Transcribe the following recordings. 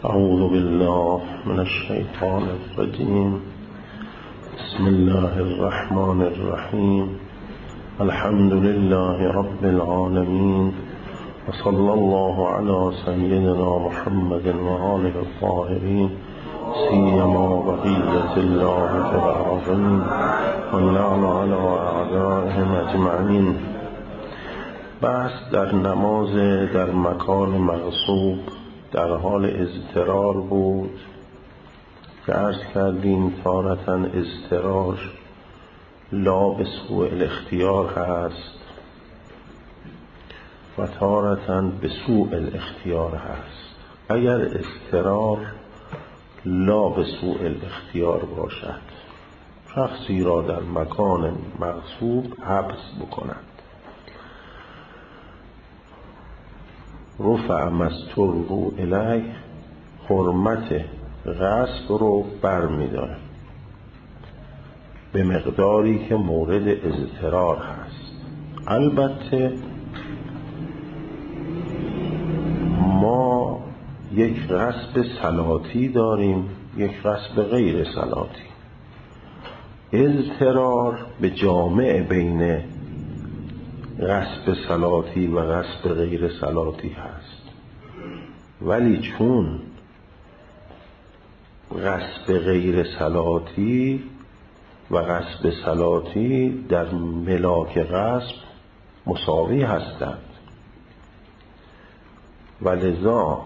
اعوذ بالله من الشیطان الرجیم. بسم الله الرحمن الرحیم. الحمد لله رب العالمین و صلی الله علی سیدنا محمد و آله الطاهرین سیما بقیة الله فی الارضین و اللعن علی اعدائهم اجمعین. بحث در نماز در مکان مغصوب در حال اضطرار بود که عرض کردیم تارةً اضطرار لا به سوء الاختیار هست و تارةً به سوء الاختیار هست. اگر اضطرار لا به سوء الاختیار باشد، شخصی را در مکان مغصوب حبس بکند، رفع مستر الیه، حرمت غصب رو بر می داره به مقداری که مورد اضطرار هست. البته ما یک غصب صلاتی داریم، یک غصب غیر صلاتی. اضطرار به جامع بین غصب صلاتی و غصب غیر صلاتی هست، ولی چون غصب غیر صلاتی و غصب صلاتی در ملاک غصب مساوی هستند و لذا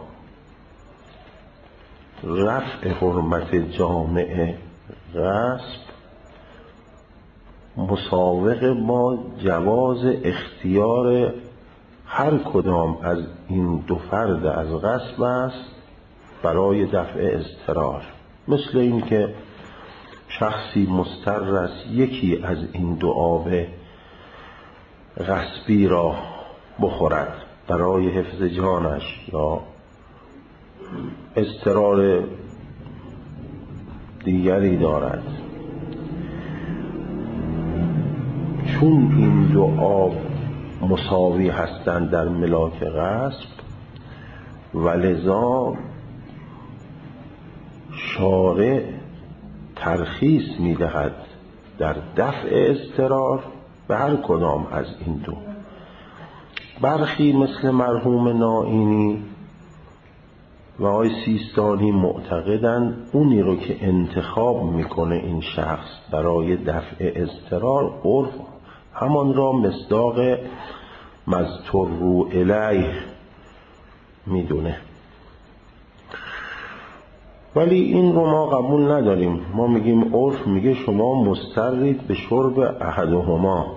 رفع حرمت جامع غصب مساوق با جواز اختیار هر کدام از این دو فرد از غصب است برای دفع اضطرار. مثل این که شخصی مضطر است یکی از این دو آب غصبی را بخورد برای حفظ جانش یا اضطرار دیگری دارد، چون این دو آب مساوی هستند در ملاک غصب و لذا شارع ترخیص می‌دهد در دفع اضطرار به هر کدام از این دو. برخی مثل مرحوم نائینی و آقای سیستانی معتقدند اونی رو که انتخاب میکنه این شخص برای دفع اضطرار، عرف همان را مصداق مضطر الیه میدونه، ولی این رو ما قبول نداریم. ما میگیم عرف میگه شما مضطرید به شرب احدهما،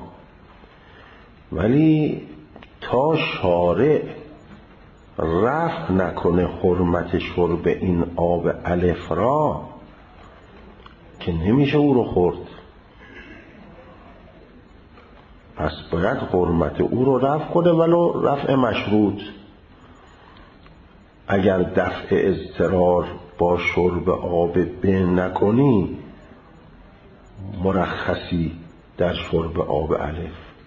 ولی تا شارع رفع نکنه حرمت شرب این آب الف را که نمیشه او رو خورد. پس باید حرمت او رو رفع کنه، ولو رفع مشروط. اگر دفع اضطرار با شرب آب به نکنی، مرخصی در شرب آب الف.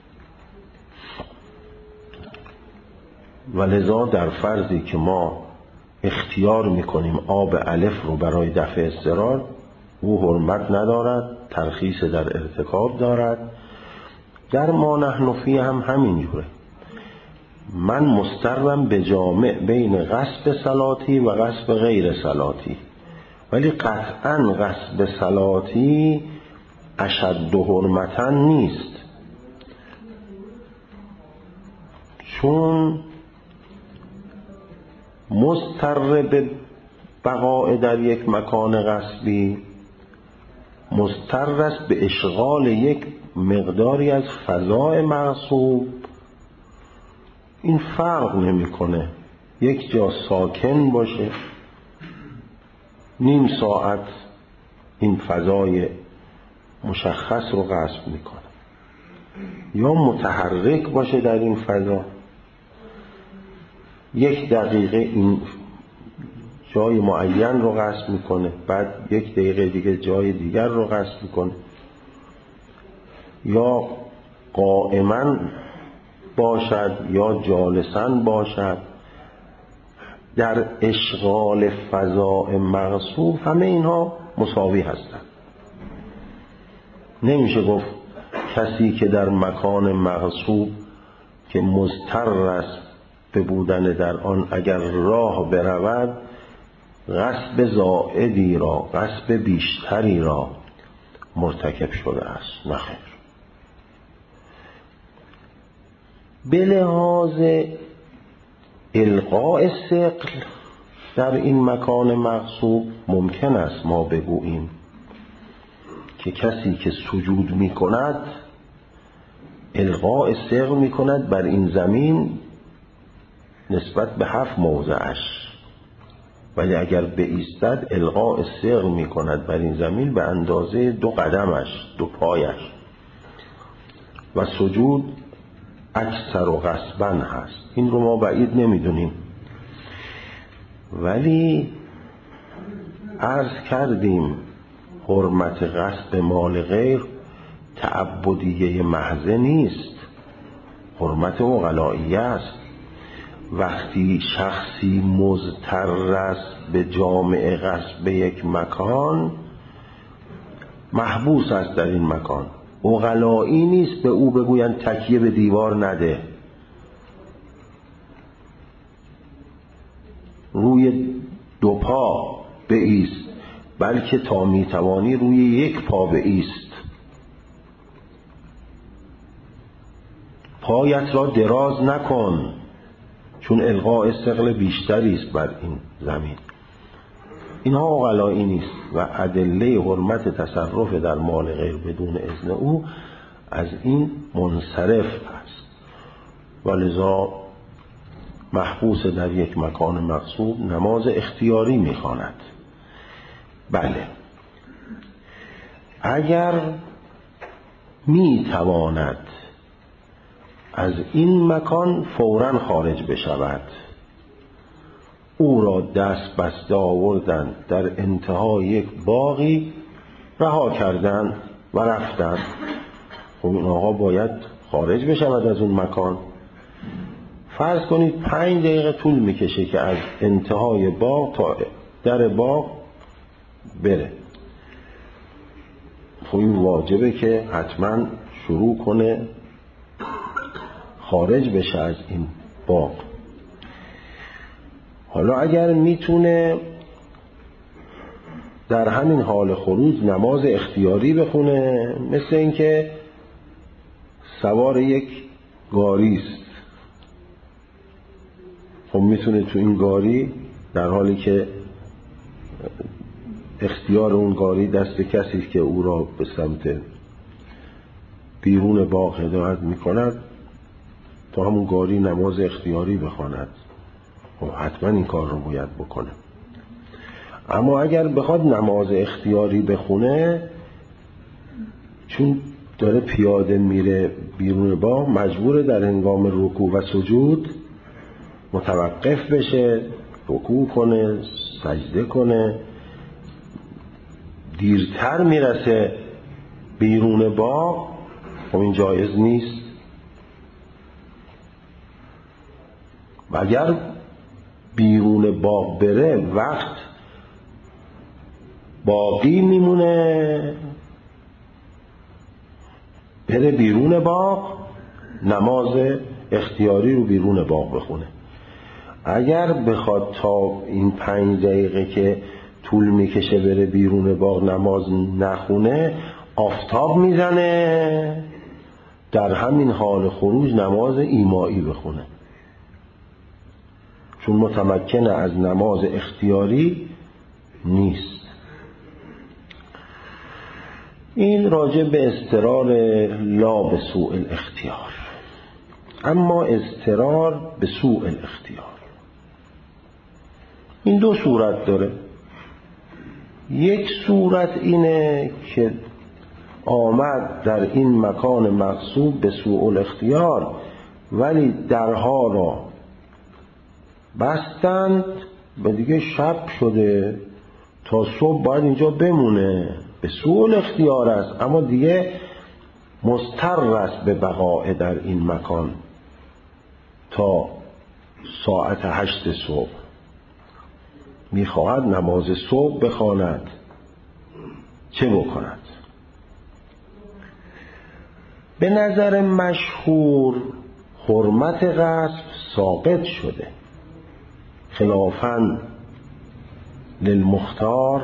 ولذا در فرضی که ما اختیار میکنیم آب الف رو برای دفع اضطرار، او حرمت ندارد، ترخیص در ارتکاب دارد. در ما نحن فیه هم همین جوره. من مضطرم به جامع بین غصب صلاتی و غصب غیر صلاتی، ولی قطعا غصب صلاتی اشد حرمتن نیست، چون مضطر به بقاء در یک مکان غصبی مضطر است به اشغال یک مقداری از فضای مغصوب. این فرق نمیکنه یک جا ساکن باشه نیم ساعت این فضای مشخص رو غصب میکنه، یا متحرک باشه در این فضا یک دقیقه این جای معین رو غصب میکنه، بعد یک دقیقه دیگه جای دیگر رو غصب میکنه، یا قائما باشد یا جالسا باشد، در اشغال فضاء مغصوب همه اینها مساوی هستند. نمیشه گفت کسی که در مکان مغصوب که مضطر است به بودن در آن اگر راه برود غصب زائدی را، غصب بیشتری را مرتکب شده است. نخیر. به لحاظ القاء ثقل در این مکان مغصوب ممکن است ما بگوییم که کسی که سجود می کند القاء ثقل می کند بر این زمین نسبت به 7 موضعش، ولی اگر بایستد القاء ثقل می کند بر این زمین به اندازه 2 قدمش، 2 پایش، و سجود اکثر و غصباً هست. این رو ما بعید نمیدونیم، ولی عرض کردیم حرمت غصب مال غیر تعبدیه محض نیست، حرمت عقلائیه است. وقتی شخصی مضطر است به جامع غصب یک مکان، محبوس است در این مکان، عقلائی نیست به او بگویند تکیه به دیوار نده، روی 2 پا بایست، بلکه تا میتوانی روی 1 پا بایست، پایت را دراز نکن، چون القاء ثقل بیشتری است بر این زمین. اینها عقلائی نیست و ادله حرمت تصرف در مال غیر بدون اذن او از این منصرف است، ولذا محبوس در یک مکان مغصوب نماز اختیاری می‌خواند. بله، اگر می‌تواند از این مکان فوراً خارج بشود، او را دست بسته آوردند در انتهای یک باغی رها کردند و رفتند. خب این آقا باید خارج بشود از اون مکان. فرض کنید 5 دقیقه طول میکشه که از انتهای باغ تا در باغ بره. خب این واجبه که حتما شروع کنه خارج بشه از این باغ. حالا اگر میتونه در همین حال خروج نماز اختیاری بخونه، مثل اینکه سوار یک گاری است، خب میتونه تو این گاری در حالی که اختیار اون گاری دست کسی که او را به سمت بیرون باغ هدایت میکند تا همون گاری نماز اختیاری بخواند. خب حتما این کار رو باید بکنه. اما اگر بخواد نماز اختیاری بخونه، چون داره پیاده میره بیرون باغ، مجبوره در هنگام رکوع و سجود متوقف بشه، رکوع کنه، سجده کنه، دیرتر میرسه بیرون باغ. خب این جایز نیست. و اگر بیرون باغ بره وقت باقی میمونه، بره بیرون باغ نماز اختیاری رو بیرون باغ بخونه. اگر بخواد تا این 5 دقیقه که طول میکشه بره بیرون باغ نماز نخونه، آفتاب میزنه، در همین حال خروج نماز ایمائی بخونه، چون متمکن از نماز اختیاری نیست. این راجع به اضطرار لا به سوء الاختیار. اما اضطرار به سوء الاختیار این 2 صورت داره. یک صورت اینه که آمد در این مکان مغصوب به سوء الاختیار، ولی درها را بستند و دیگه شب شده، تا صبح باید اینجا بمونه، به سوء الاختیار است، اما دیگه مضطر است به بقاء در این مکان تا ساعت 8 صبح. میخواهد نماز صبح بخواند چه بکند؟ به نظر مشهور حرمت غصب ساقط شده، خلافاً للمختار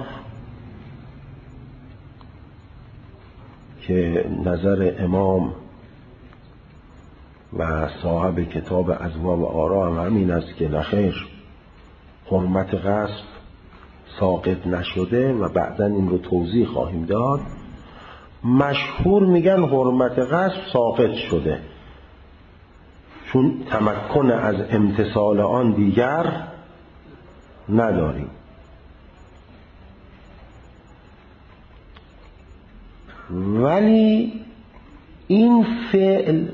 که نظر امام و صاحب کتاب اضواء و آراء هم همین است که نخیر، حرمت غصب ساقط نشده و بعداً این رو توضیح خواهیم داد. مشهور میگن حرمت غصب ساقط شده، چون تمکن از امتثال آن دیگر نداریم. ولی این فعل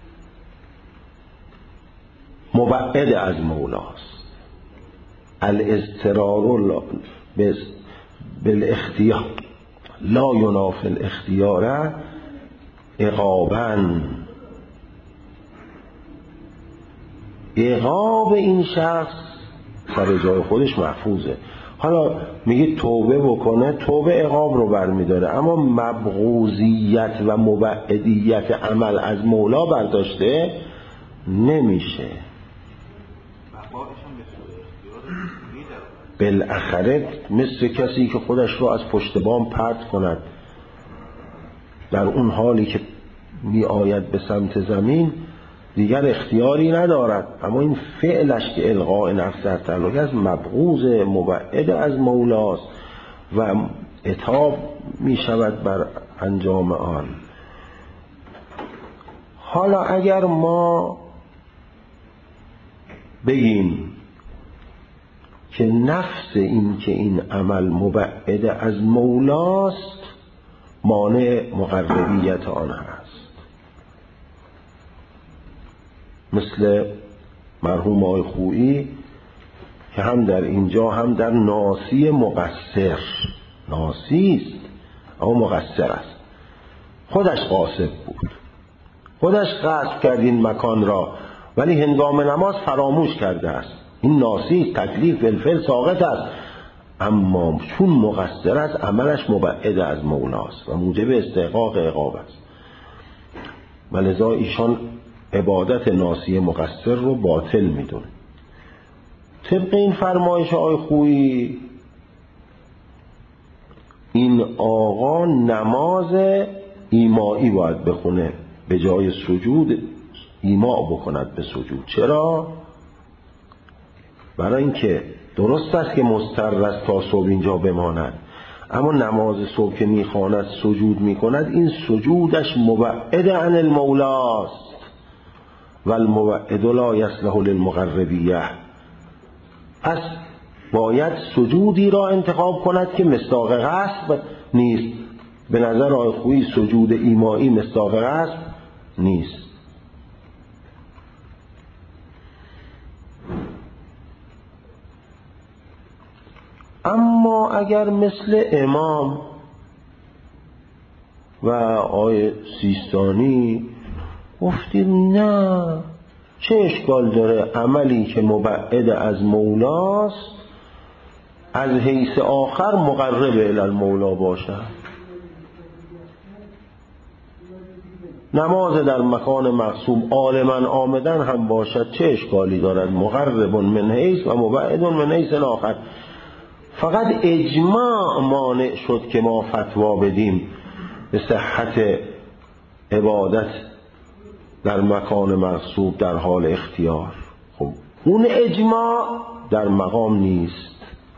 مبعد از مولاست. الاضطرار بالاختیار لا ینافی الاختیار عقاباً. عقاب این شخص سر جای خودش محفوظه. حالا میگه توبه بکنه، توبه عقاب رو برمیداره، اما مبغوضیت و مبعدیت عمل از مولا برداشته نمیشه. بالاخره مثل کسی که خودش رو از پشت بام پرت کند، در اون حالی که می آید به سمت زمین دیگر اختیاری ندارد، اما این فعلش که الغاء نفس در تعلق از مبغوض مبعد از مولاست و عتاب می شود بر انجام آن. حالا اگر ما بگیم که نفس این که این عمل مبعد از مولاست مانع مقربیت آن هست، مثل مرحوم آقای خویی که هم در اینجا هم در ناسی مقصر، ناسی است اما مقصر است، خودش غاصب بود، خودش غصب کرد این مکان را، ولی هنگام نماز فراموش کرده است. این ناسی تکلیف بالفعل ساقط است، اما چون مقصر است عملش مبعد از مولاست و موجب استحقاق عقاب است، ولذا ایشان عبادت ناسی مقصر رو باطل میدونه. طبق این فرمایش آقای خویی این آقا نماز ایمایی باید بخونه، به جای سجود ایما بکند به سجود. چرا؟ برای اینکه درست است که مضطر است تا صبح اینجا بماند، اما نماز صبح که میخواند سجود میکند، این سجودش مبعد عن المولاست و المبعد لا یصلح للمقربیه. پس باید سجودی را انتخاب کند که مصداق غصب نیست. به نظر آقای خویی سجود ایمایی مصداق غصب نیست. اما اگر مثل امام و آقای سیستانی گفتیم نه، چه اشکال داره عملی که مبعد از مولاست از حیث آخر مقرب الی المولا باشد؟ نماز در مکان مقصود عالما آمدن هم باشد، چه اشکالی دارد؟ مقرب من حیث و مبعد من حیث آخر. فقط اجماع مانع شد که ما فتوا بدیم به صحت عبادت در مکان مقصود در حال اختیار. خب اون اجماع در مقام نیست،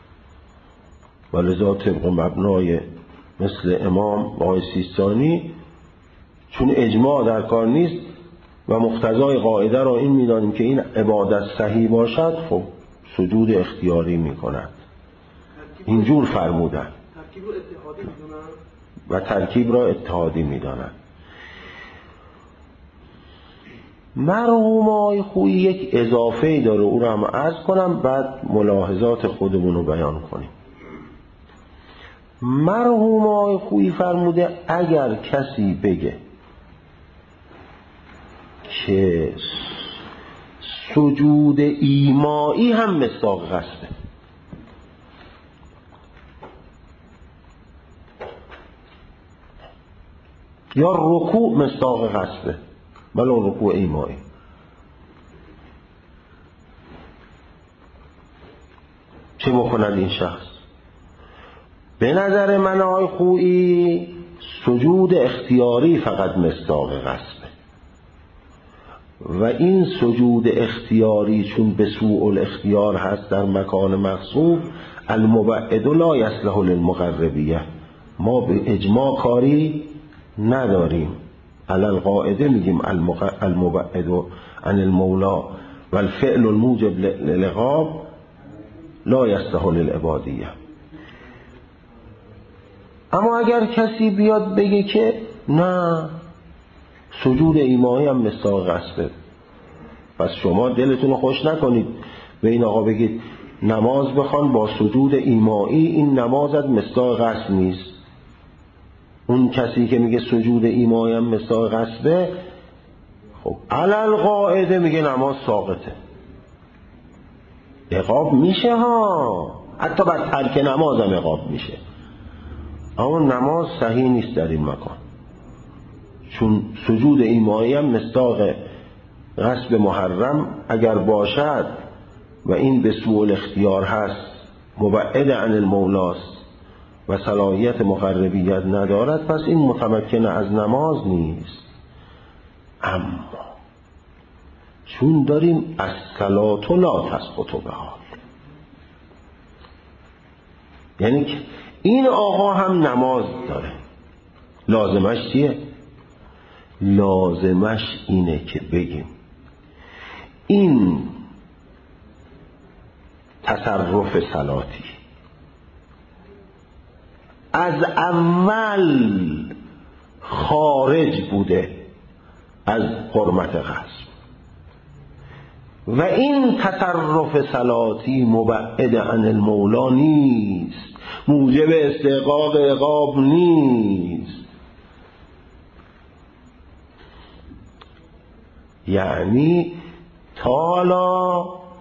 ولذا طبق مبنای مثل امام و آقای سیستانی، چون اجماع در کار نیست و مقتضای قاعده را این می‌دانیم که این عبادت صحیح باشد، خب سجود اختیاری می‌کند. اینجور فرمودن و ترکیب را اتحادی می‌دانند. مرحوم آقای خویی یک اضافه‌ای داره، او را هم عرض کنم بعد ملاحظات خودمون رو بیان کنیم. مرحوم آقای خویی فرموده اگر کسی بگه که سجود ایمایی هم مصداق غصبه، یا رکوع مصداق غصبه، ولو رکوع ایمایی. چه بکند این شخص؟ به نظر من آقای خویی سجود اختیاری فقط مصداق غصبه و این سجود اختیاری چون به سوء الاختیار هست در مکان مغصوب، المبعد لا یصلح للمقربیه، ما به اجماع کاری نداریم. علی القاعده میگیم المبعد عن المولا و الفعل الموجب للعقاب لا یصلح للعبادیه. اما اگر کسی بیاد بگه که نه سجود ایمایی هم مصداق غصبه، پس شما دلتون رو خوش نکنید به این آقا بگید نماز بخوان با سجود ایمایی، این نمازت مصداق غصب نیست. اون کسی که میگه سجود ایمایی هم مصداق غصبه، خب علی القاعده میگه نماز ساقطه، عقاب میشه ها، حتی بر ترک نماز هم عقاب میشه. اما نماز صحیح نیست در این مکان، چون سجود ایمایی هم مصداق غصب محرم اگر باشد و این به سوء الاختیار هست، مبعد عن المولاست و صلاحیت مقربیت ندارد، پس این متمکن از نماز نیست. اما چون داریم الصلاة لا تسقط بها، یعنی که این آقا هم نماز داره، لازمش چیه؟ لازمش اینه که بگیم این تصرف صلاتی از اول خارج بوده از حرمت غصب و این تصرف صلاتی مبعد عن المولا نیست، موجب استحقاق عقاب نیست. یعنی تالا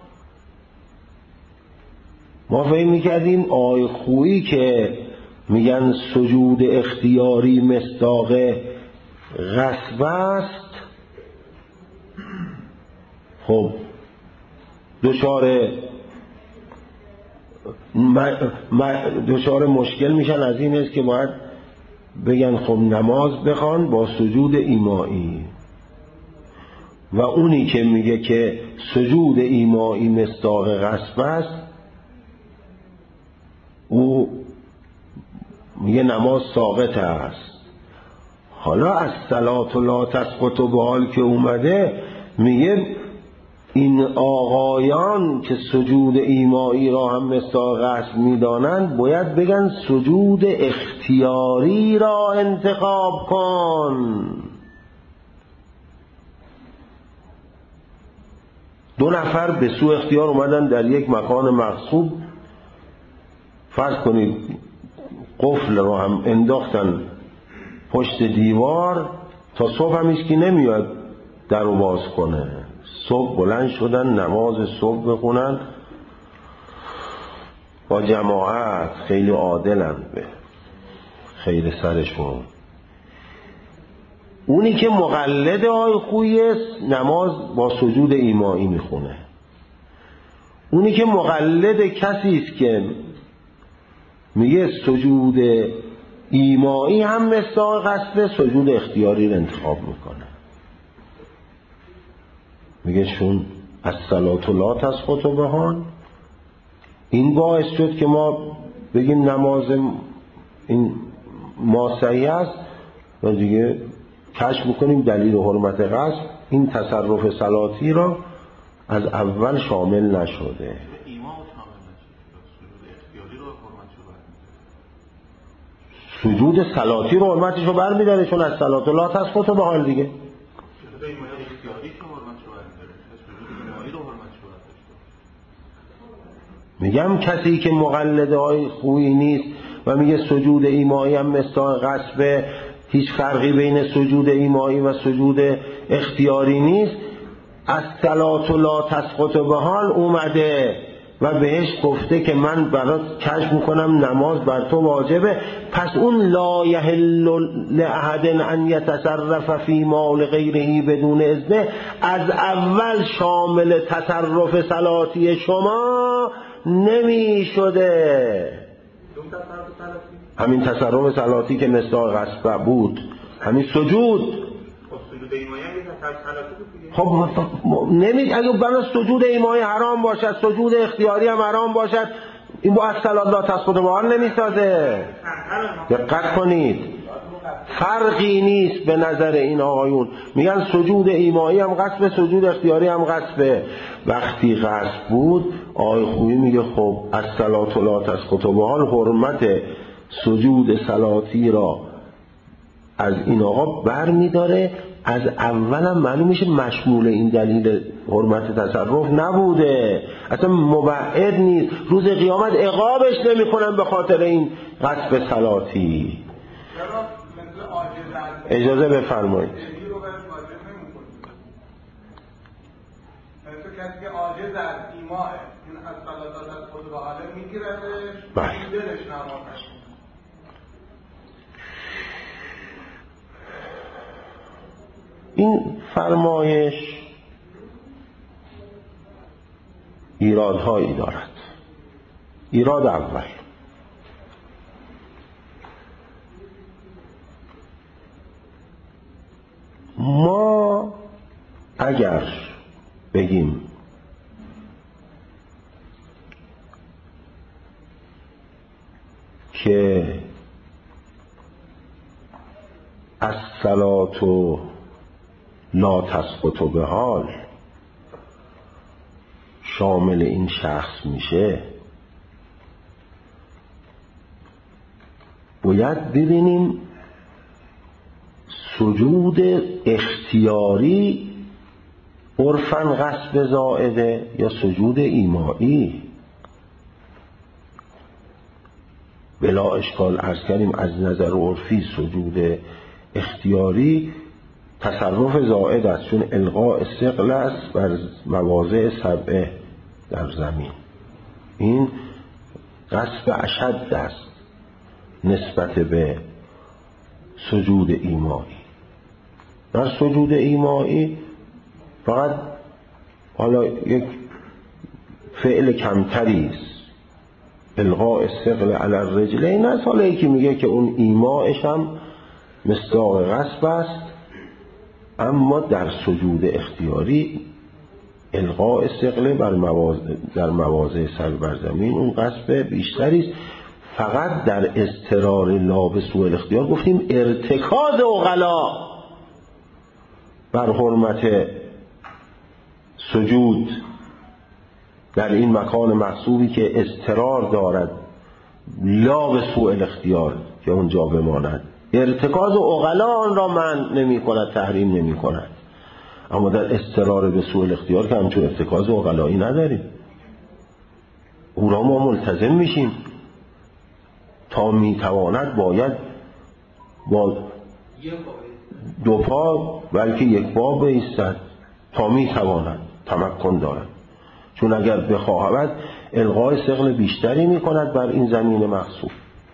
ما فهم میکردیم آی خویی که میگن سجود اختیاری مصداق غصب است، خب دچار مشکل میشن از این است که باید بگن خب نماز بخوان با سجود ایمایی، و اونی که میگه که سجود ایمایی مصداق غصب است او میگه نماز ساقط است. حالا از الصلاة لا تسقط به حال که اومده میگه این آقایان که سجود ایمایی را هم مصداق غصب میدانند باید بگن سجود اختیاری را انتخاب کن. دو نفر به سوء اختیار اومدن در یک مکان مغصوب، فرض کنید قفل رو هم انداختن پشت دیوار، تا صبح هم هیچکی نمیاد در رو باز کنه. صبح بلند شدن نماز صبح بخونن با جماعت، خیلی عادلن به خیر سرشون. اونی که مقلد آی خویی است نماز با سجود ایمایی میخونه، اونی که مقلد کسی است که میگه سجود ایمایی هم مصداق غصب، سجود اختیاری رو انتخاب میکنه. میگه چون الصلاة لا تسقط بها، این باعث شد که ما بگیم نماز این ما صحیح است و دیگه کشف میکنیم دلیل حرمت غصب این تصرف صلاتی را از اول شامل نشده. سجود صلاتی رو حرمتش رو برمی‌داره، چون از الصلاة لا تسقط به حال دیگه. میگم کسی که مقلد های خویی نیست و میگه سجود ایمایی هم مصداق غصب، هیچ فرقی بین سجود ایمایی و سجود اختیاری نیست، از الصلاة لا تسقط به حال اومده و بهش گفته که من برات کشف میکنم نماز بر تو واجبه، پس اون لا یحل لأحد ان یتصرف فی مال غیره بدون اذنه از اول شامل تصرف صلاتی شما نمی شده. همین تصرف صلاتی که مصداق غصب بود، همین سجود. خب نمی اگه برای سجود ایمایی حرام باشد، سجود اختیاری هم حرام باشد، این با الصلاة لا تسقط بحال نمیسازه. دقت کنید، فرقی نیست به نظر این آقایون. میگن سجود ایمایی هم غصب، سجود اختیاری هم غصبه. وقتی غصب بود آقای خویی میگه خب الصلاة لا تسقط بحال حرمت سجود صلاتی را از این آقا بر میداره. از اولم معلوم میشه مشمول این دلیل حرمت تصرف نبوده، اصلا مبعد نیست. روز قیامت عقابش نمیکنن به خاطر این غصب صلاتی. اجازه بفرمایید. کسی که عاجز از ایماه این از صلاتات از خود به حاله میگیردش، دلش نماز. این فرمایش ایرادهایی دارد. ایراد اول، ما اگر بگیم که الصلاة لا تسقط بحال شامل این شخص میشه، باید ببینیم سجود اختیاری عرفاً غصب زائده یا سجود ایمایی. بلا اشکال عرض کردیم از نظر عرفی سجود اختیاری تصرف زائد است، چون القاء ثقل است بر مواضع سبعه در زمین. این غصب اشد است نسبت به سجود ایمایی. در سجود ایمایی فقط حالا یک فعل کمتری است، القاء ثقل علی الرجلین است. حالا یکی میگه که اون ایمایش هم مصداق غصب است، اما در سجود اختیاری القاء ثقل در مواضع سر بر زمین اون غصب بیشتری است. فقط در اضطرار لا به سوء الاختیار گفتیم ارتکاز عقلا بر حرمت سجود در این مکان محسوبی که اضطرار دارد لا به سوء الاختیار که اونجا بماند، ارتکاز عقلا آن را منع نمی کند، تحریم نمی کند. اما در اضطرار به سوء الاختیار که همچون ارتکاز عقلایی نداریم، او را ما ملتزم میشیم تا میتواند باید با دو پا بلکه یک پا بایستد تا میتواند تمکن دارد، چون اگر بخواهد القای ثقل بیشتری میکند بر این زمین محسوب.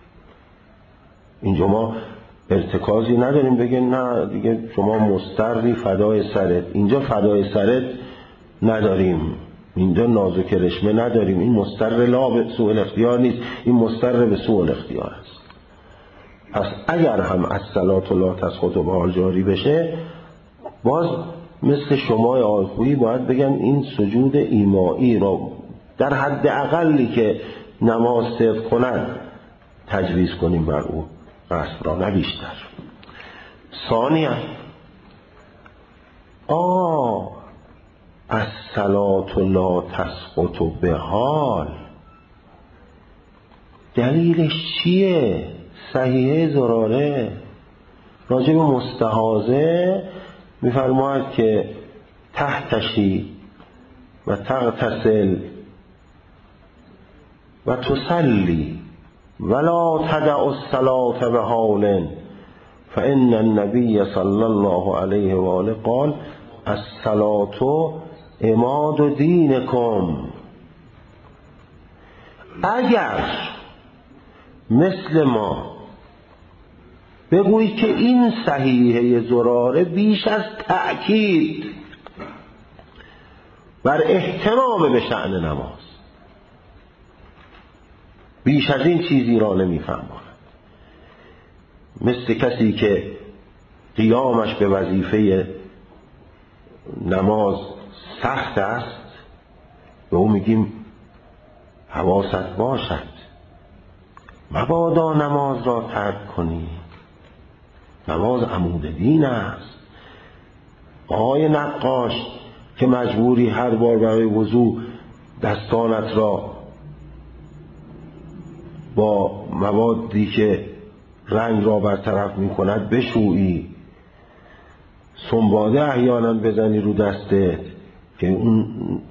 اینجا ما ارتکازی نداریم بگه نه دیگه شما مستری فدای سرت، اینجا فدای سرت نداریم، اینجا نازک رشمه نداریم. این مستر لا به سوء الاختیار نیست، این مستر به سوء الاختیار است. پس اگر هم الصلاة لا تسقط بحال جاری بشه، باز مثل شما آقای خویی باید بگم این سجود ایمایی را در حد اقلی که نماز صدق کند تجویز کنیم بر او، غصب را نه بیشتر. ثانیاً الصلاة لا تسقط بحال دلیلش چیه؟ صحیحه زراره راجع به مستحاضه میفرماید که تحتشی و تغتسل و تسلی ولا تدع الصلاة بحال فإن النبي صلى الله عليه وآله قال الصلاة عماد دینکم. اگر مثل ما بگویید که این صحیحه زراره بیش از تأکید بر اهتمام به شأن نماز، بیش از این چیزی را نمی‌فهمد، مثل کسی که قیامش به وظیفه نماز سخت است، به او میگیم حواست باشد مبادا نماز را ترک کنی، نماز عمود دین است. آقای نقاش که مجبوری هر بار برای وضو دستانت را با موادی که رنگ را برطرف می کند بشویی، سنباده احیانا بزنی رو دستت که اون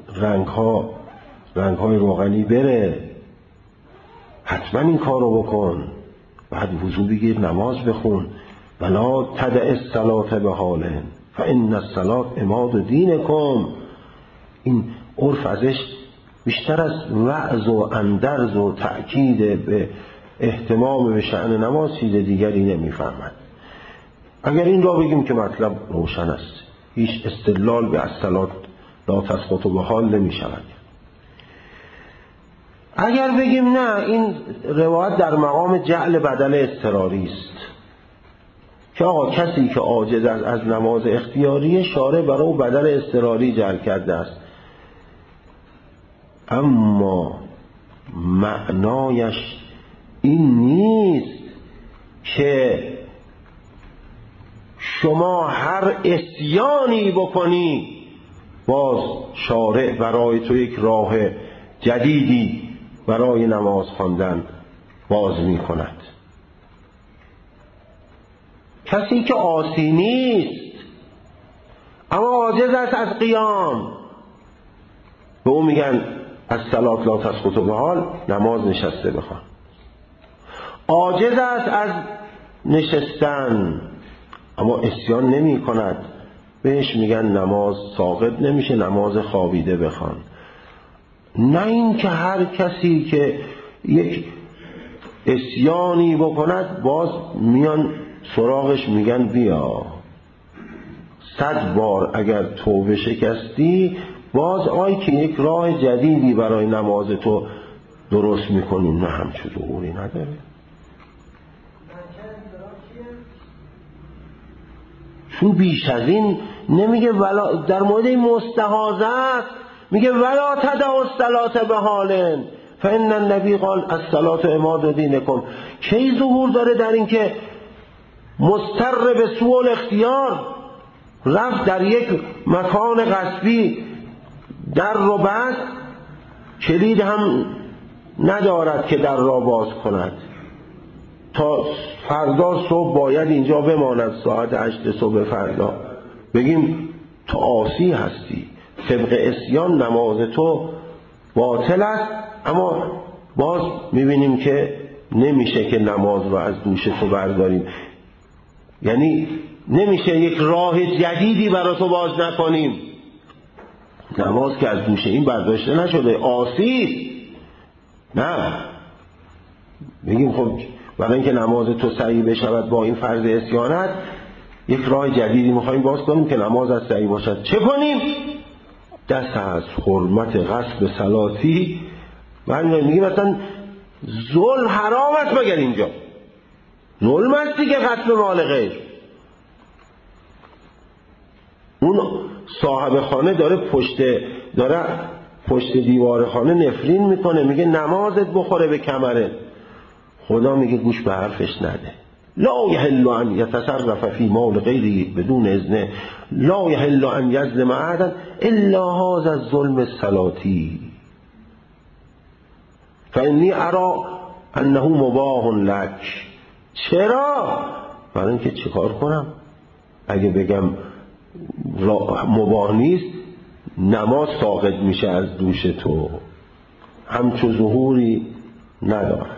رنگ‌های روغنی بره، حتما این کارو بکن، بعد وضو بگیر نماز بخون. ولا تدع الصلاة بحال فإن الصلاة عماد دینکم. این عرف ازش بیشتر از وعظ و اندرز و تأکید به اهتمام به شأن نماز چیز دیگری نمیفهمد. اگر این را بگیم که مطلب روشن است، هیچ استدلال به الصلاة لا تسقط بحال نمی شود. اگر بگیم نه، این روایت در مقام جعل بدل اضطراری است که آقا کسی که عاجز است از نماز اختیاری، شارع برای او بدل اضطراری جعل کرده است، اما معنایش این نیست که شما هر عصیانی بکنی باز شارع برای تو یک راه جدیدی برای نماز خواندن باز می کند. کسی که عاصی نیست اما عاجز است از قیام، به اون میگن الصلاة لا تسقط بحال، نماز نشسته بخوان. عاجز است از نشستن اما عصیان نمی کند، بهش میگن نماز ساقط نمیشه، نماز خوابیده بخوان. نه این که هر کسی که یک عصیانی بکند باز میان سراغش میگن بیا 100 بار اگر توبه شکستی باز آی که یک راه جدیدی برای نماز تو درست میکنیم. نه، همچون ظهوری نداره. چون بیش از این نمیگه. ولا در مورد این مستحاضت میگه ولا تدعوا الصلاة بحال فإن النبی قال الصلاة عماد دینکم. کی ظهور داره در این که مضطر به سوء الاختیار رفت در یک مکان غصبی، در رو بست، کلید هم ندارد که در را باز کند، تا فردا صبح باید اینجا بماند، ساعت 8 صبح فردا بگیم تو عاصی هستی، طبق عصیان نماز تو باطل است. اما باز میبینیم که نمیشه که نماز رو از دوش تو برداریم، یعنی نمیشه یک راه جدیدی برای تو باز نکنیم. نماز که از دوش این برداشته نشده، عاصی. نه، بگیم خب برای اینکه نماز تو صحیح بشود با این فرض عصیانت یک راه جدیدی میخوایم باز کنیم که نماز از صحیح باشد. چه کنیم؟ دست از حرمت غصب صلاتی میگیم مثلا ظلم حرام است، مگر اینجا ظلم است دیگه غصب مال غیر. اون صاحب خانه داره پشت دیوار خانه نفرین میکنه، میگه نمازت بخوره به کمره. خدا میگه گوش به حرفش نده. لا یحل ان یتصرف فی مال غیری بدون اذنه، لا یحل ان یظلم احدا الا هذا الظلم الصلاتی فانی ارى انه مباح لک. چرا؟ برای اینکه چیکار کنم؟ اگه بگم مباح نیست، نماز ساقط میشه از دوش تو، همچو ظهوری ندارد.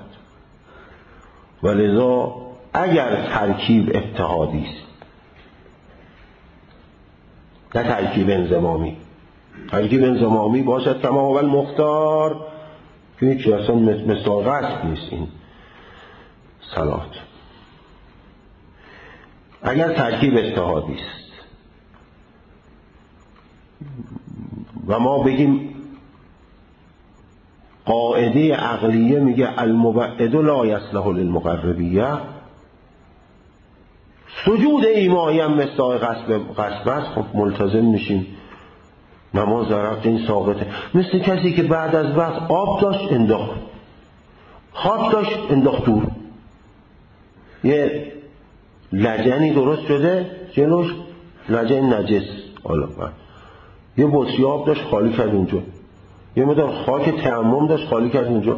ولذا اگر ترکیب اتحادی است، نه ترکیب انضمامی، ترکیب انضمامی باشد کما هو المختار، که اصلا مثال قصد نیست این صلات. اگر ترکیب اتحادی است و ما بگیم قاعده عقلیه میگه المبعد لا یصلح للمقربیه، سجود ایمایی هم مثل قصب است، خب ملتزم میشیم نماز در حق این ساقطه. مثل کسی که بعد از وقت آب داشت انداخت، خاک داشت انداخت دور، یه لجنی درست شده جلوش، لجن نجس، حالا یه بطری آب داشت خالی کرد اونجا، یه مقدار خاک تیمم داشت خالی کرد اونجا،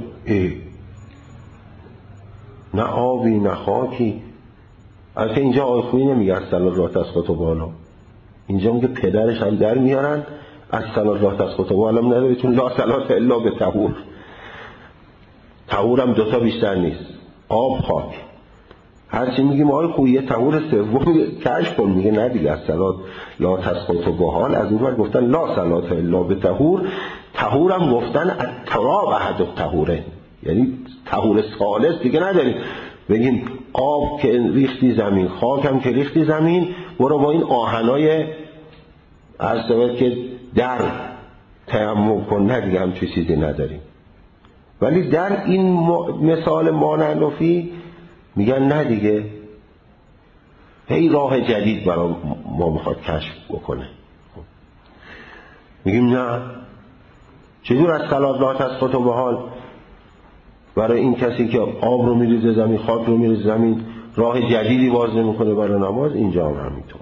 نه آبی نه خاکی. البته اینجا آیه خویی نمیگه از صلات لا تسقط بالا، اینجا میگه پدرش هم در میارن از صلات لا تسقط بالا هم نداره، چون لا صلات الا به طهور، طهور هم دوتا بیشتر نیست، آب خاک. هرچی میگیم آیه خویی طهور سوم کشف کن، میگه نه دیگه از صلات لا تسقط بالا. از اون ور گفتن لا صلات الا به طهور، طهور هم گفتن التراب احد الطهورین، یعنی طهور ثالث دیگه نداریم بگیم آب که ریختی زمین، خاک هم که ریختی زمین، برو با این آهنای عرض که در تیمم کن، نه دیگه هم چیزی نداریم. ولی در این مثال مانعلفی میگن نه دیگه، هی راه جدید برای ما میخواد کشف بکنه. میگیم نه، چجور از صلات لا تسقط به حال برای این کسی که آب رو میریزه زمین، خاک رو میریزه زمین، راه جدیدی باز نمیکنه برای نماز، اینجا هم همینطور.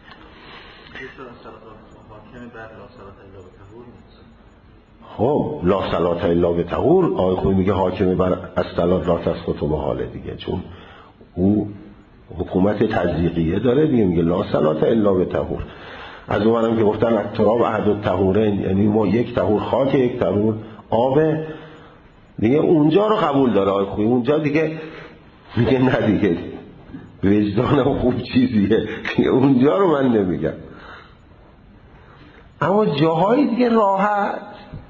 خب لا صلات الا به طهور، آیه خویی میگه حاکم بر الصلات لا تسقط به حال دیگه، چون او حکومت تضییقیه داره دیگه، میگه لا صلات الا به طهور. از اونم که گفتن التراب احد الطهورین، یعنی ما یک طهور خاک یک طهور آب دیگه، اونجا رو قبول داره آیه خویی. اونجا دیگه میگه نه دیگه وجدانم خوب چیزیه، اونجا رو من نمیگم. اما جاهای دیگه راحت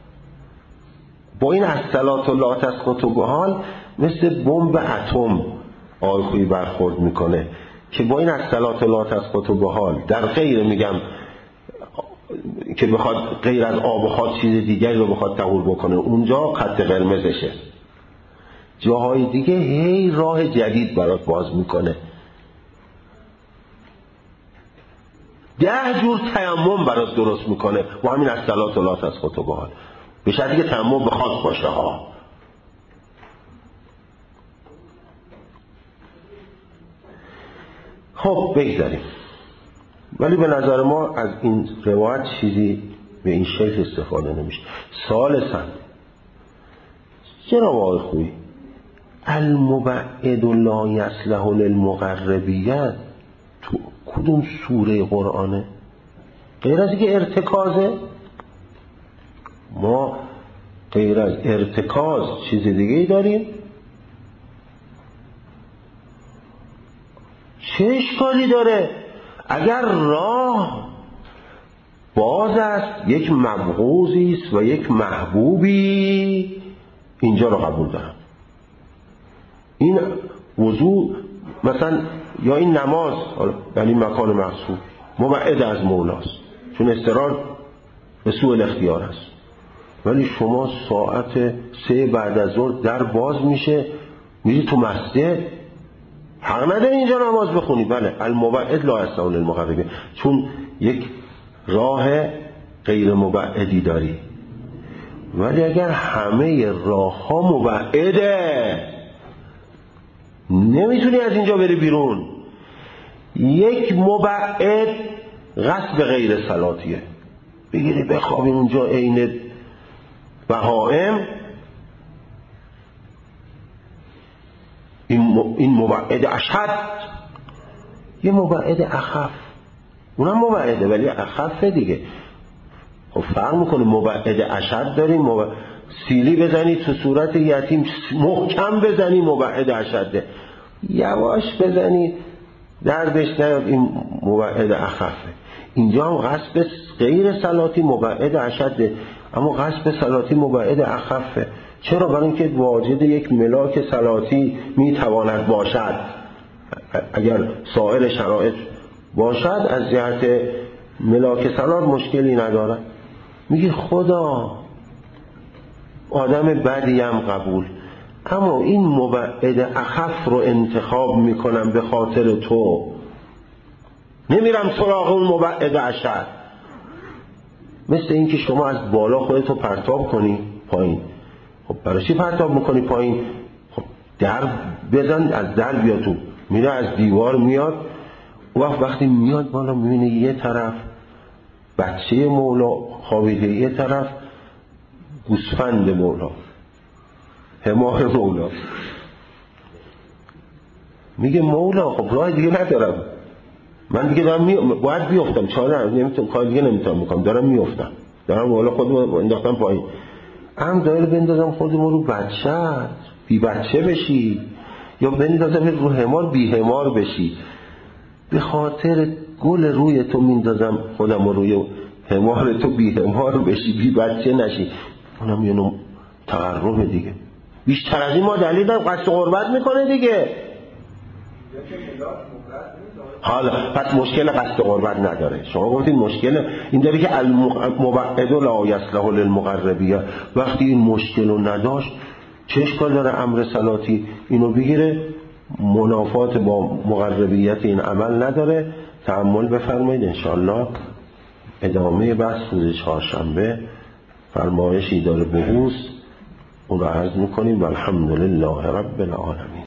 با این الصلات لا تسقط به حال مثل بمب اتم آیه خویی برخورد میکنه که با این الصلات لا تسقط به حال در غیر میگم که بخواد غیر از آب و خاک چیز دیگری رو بخواد طهور بکنه، اونجا خط قرمزشه. جاهای دیگه هی راه جدید برات باز میکنه، 10 جور تیمم برات درست میکنه و همین الصلات لا تسقط به حال، به شرطی که تیمم به خاص باشه ها. خب بگذاریم، ولی به نظر ما از این روایت چیزی به این شکل استفاده نمیشه. ثالثاً جناب آقای خویی المبعد لا یصلح للمقربیه تو کدوم سوره قرآنه؟ غیر از اینکه ارتکازه، ما غیر از ارتکاز چیز دیگه ای داریم؟ چه اشکالی داره؟ اگر راه باز است، یک مبغوضی است و یک محبوبی، اینجا رو قبول دارم. این وضوع مثلا یا این نماز، یعنی مکان محسوب مبعد از مولاست، چون اضطرار به سوء الاختیار است. ولی شما ساعت 3 بعد از ظهر در باز میشه، میری تو مسجد، حق نداری اینجا نماز بخونی. بله المبعد لا یصلح للمقربین، چون یک راه غیر مبعدی داری. ولی اگر همه راه ها مبعده، نمیتونی از اینجا بری بیرون. یک مبعد غصب غیر صلاتیه، بگیری بخوابی اونجا عین بهائم. این مبعد اشد، یه مبعد اخف، اونم مبعده ولی اخفه دیگه. خب فرق میکنه، مبعد اشد داریم، سیلی بزنی تو صورت یتیم محکم بزنی مبعد اشده، یواش بزنی دردش نیاد این مبعد اخفه. اینجا هم غصب غیر صلاتی مبعد اشده، اما غصب صلاتی مبعد اخفه. چرا؟ برای اینکه واجد یک ملاک صلاتی میتواند باشد اگر سایر شرایط باشد، از جهت ملاک صلات مشکلی ندارد. میگه خدا آدم بدیم قبول، اما این مبعد اخف رو انتخاب میکنم به خاطر تو، نمیرم سراغ اون مبعد اشد. مثل اینکه شما از بالا خودتو پرتاب کنی پایین. خب برای چی پرتاب میکنی پایین؟ خب در بزن، از در بیا تو. میره از دیوار میاد، وقتی میاد بالا میبینه یه طرف بچه مولا خوابیده، یه طرف گوسفند مولا، حمار مولا. میگه مولا خب راه دیگه ندارم، من دیگه دارم باید بیفتم، چاره نمیتونم، کار دیگه نمیتونم بکنم، دارم میفتم، دارم بالا خودم انداختم پایین. هم داره بندازم خودم رو بچه بی بچه بشی، یا بندازم رو حمار بی حمار بشی. به خاطر گل روی تو میندازم خودم رو روی حمار تو بی حمار بشی، بی بچه نشی. اونم یه نوع تقربه دیگه. بیشتر از این ما دلیل دارم، قصد قربت میکنه دیگه. حالا پس مشکل قصد قربت نداره. شما گفتید مشکل این داره که المبعد لا یصلح للمقربیه. وقتی این مشکل رو نداشت چه اشکال داره امر صلاتی اینو بگیره؟ منافات با مقربیت این عمل نداره. تأمل بفرمایید انشاءالله. ادامه بحث روز چهارشنبه فرمایشی داره بحوث، اون رو عرض میکنیم. والحمدلله رب العالمین.